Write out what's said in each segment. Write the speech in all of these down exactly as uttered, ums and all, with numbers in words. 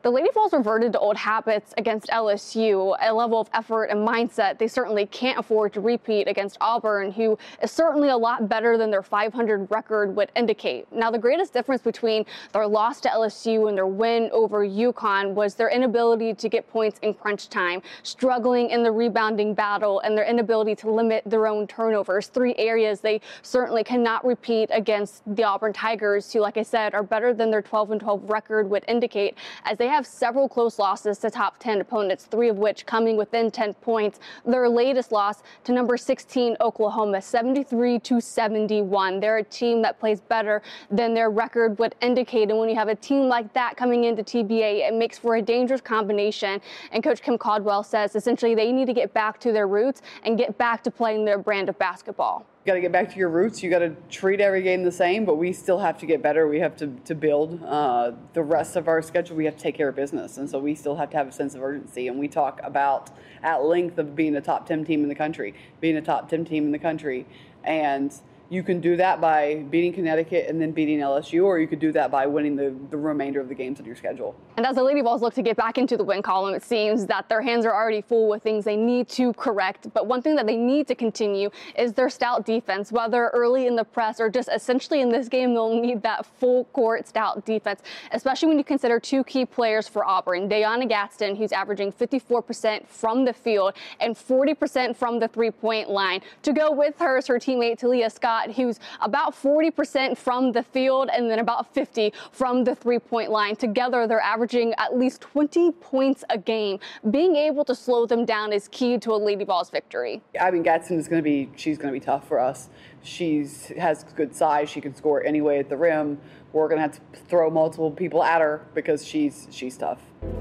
The Lady Vols reverted to old habits against L S U, a level of effort and mindset they certainly can't afford to repeat against Auburn, who is certainly a lot better than their five hundred record would indicate. Now, the greatest difference between their loss to L S U and their win over UConn was their inability to get points in crunch time, struggling in the rebounding battle, and their inability to limit their own turnovers. Three areas they certainly cannot repeat against the Auburn Tigers, who, like I said, are better than their twelve and twelve record would indicate, as they have several close losses to top ten opponents, three of which coming within ten points. Their latest loss to number sixteen Oklahoma, seventy-three to seventy-one. They're a team that plays better than their record would indicate. And when you have a team like that coming into T B A, it makes for a dangerous combination. And Coach Kim Caldwell says essentially they need to get back to their roots and get back to playing their brand of basketball. You got to get back to your roots. You got to treat every game the same, but we still have to get better. We have to, to build uh, the rest of our schedule. We have to take care of business. And so we still have to have a sense of urgency. And we talk about at length of being a top ten team in the country, being a top ten team in the country. And you can do that by beating Connecticut and then beating L S U, or you could do that by winning the, the remainder of the games on your schedule. And as the Lady Vols look to get back into the win column, it seems that their hands are already full with things they need to correct. But one thing that they need to continue is their stout defense, whether early in the press or just essentially in this game, they'll need that full court stout defense, especially when you consider two key players for Auburn, Dayana Gadsden, who's averaging fifty-four percent from the field and forty percent from the three-point line. To go with her is her teammate Talia Scott, who's about forty percent from the field and then about fifty from the three-point line. Together, they're averaging at least twenty points a game. Being able to slow them down is key to a Lady Vols victory. I mean, Gadsden is going to be, she's going to be tough for us. She's has good size. She can score anyway at the rim. We're going to have to throw multiple people at her because she's she's tough.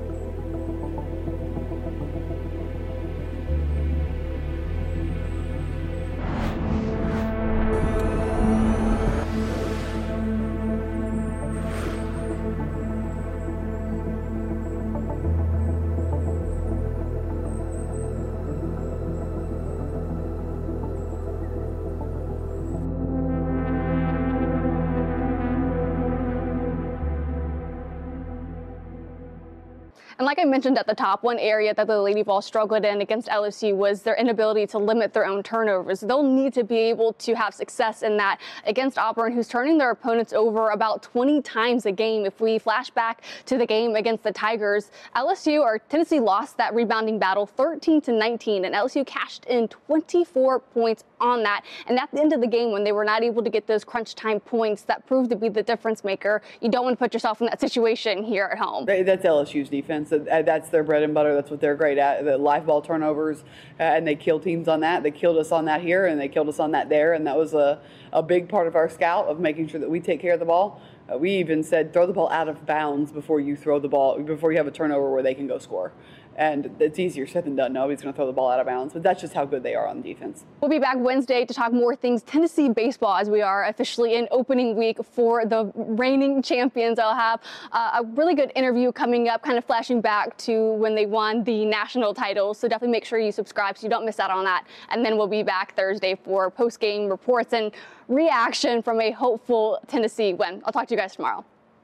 And like I mentioned at the top, one area that the Lady Vols struggled in against L S U was their inability to limit their own turnovers. They'll need to be able to have success in that against Auburn, who's turning their opponents over about twenty times a game. If we flash back to the game against the Tigers, L S U or Tennessee lost that rebounding battle thirteen to nineteen, and L S U cashed in twenty-four points on that. And at the end of the game, when they were not able to get those crunch time points that proved to be the difference maker, you don't want to put yourself in that situation here at home. That's L S U's defense. That's their bread and butter. That's what they're great at, the live ball turnovers, and they kill teams on that. They killed us on that here, and they killed us on that there, and that was a, a big part of our scout of making sure that we take care of the ball. Uh, we even said throw the ball out of bounds before you throw the ball, before you have a turnover where they can go score. And it's easier said than done. Nobody's going to throw the ball out of bounds, but that's just how good they are on defense. We'll be back Wednesday to talk more things Tennessee baseball as we are officially in opening week for the reigning champions. I'll have uh, a really good interview coming up, kind of flashing back to when they won the national title. So definitely make sure you subscribe so you don't miss out on that. And then we'll be back Thursday for post-game reports and reaction from a hopeful Tennessee win. I'll talk to you guys tomorrow.